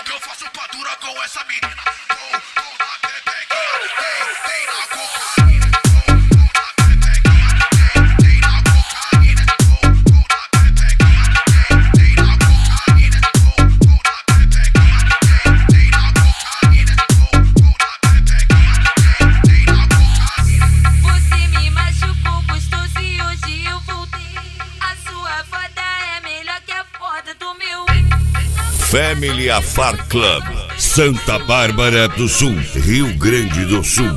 que eu faço pra durar com essa menina. Vou na pepequinha, tem na cocaína. Vou na pepequinha, tem na cocaína. Vou na pepequinha, tem na cocaína. Vou na pepequinha, tem na cocaína. Vou na pepequinha, tem na cocaína. Você me machucou gostoso e hoje eu voltei. A sua foda é melhor que a foda do meu ex. Family Afar Club, Santa Bárbara do Sul, Rio Grande do Sul.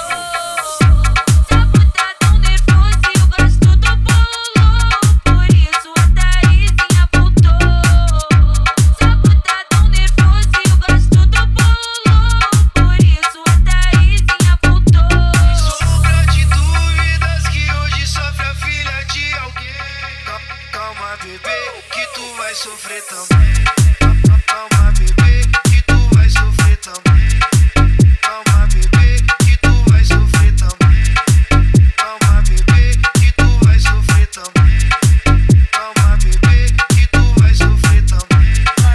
Que tu vai sofrer também. Calma, bebê, que tu vai sofrer também. Calma, bebê, que tu vai sofrer também. Calma, bebê, que tu vai sofrer também. Calma, bebê, que tu vai sofrer também.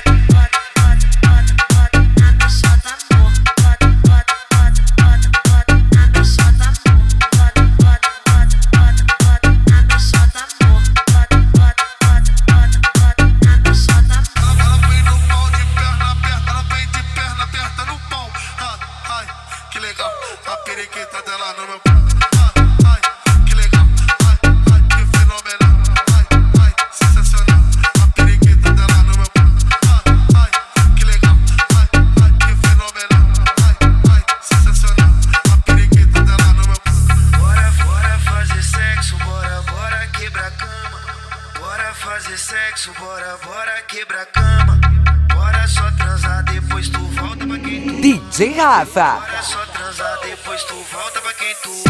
Que legal, a periquita dela no meu ai, que legal, ai, que fenomenal, ai, sensacional. A periquita dela no meu ai, que legal, ai, que fenomenal, ai, sensacional. A periquita dela no meu Bora fazer sexo, bora quebrar cama. Bora fazer sexo, bora quebrar cama. Bora só transar, depois tu volta pra quem tu DJ Rafa. Bora só transar, depois tu volta pra quem tu